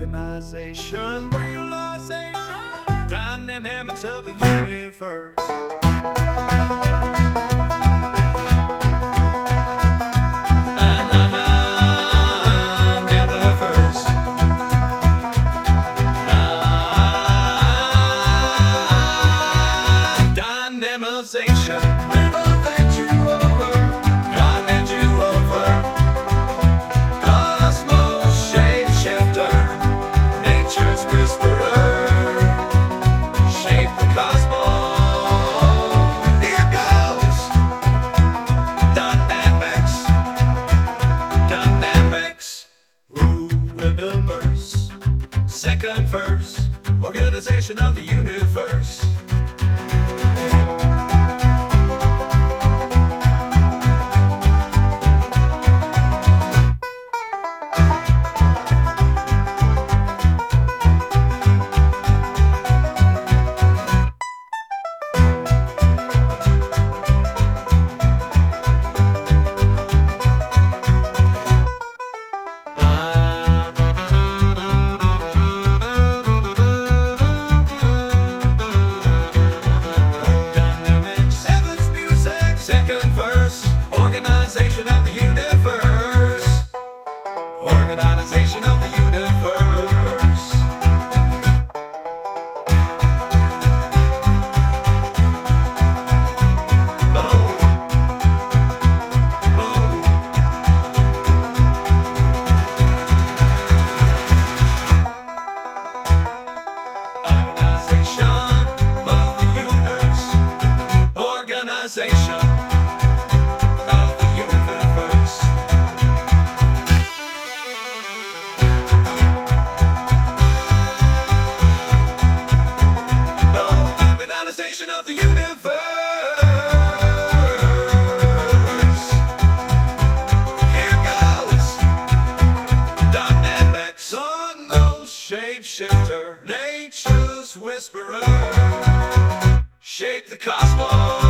organization, realization, dynamics of the universe. Dynamization, revolve you over, dynamize you over. Cosmos shapeshifter, nature's whisperer, shape the cosmos. Here goes dynamics, dynamics. Remembers, second verse, organization of the universe. Second verse, organization of the universe. Organization of the universe. Oh. Oh. Organization of the universe. Organization. Of the universe. Here goes dynamics on those shapeshifter, nature's whisperer, shape the cosmos.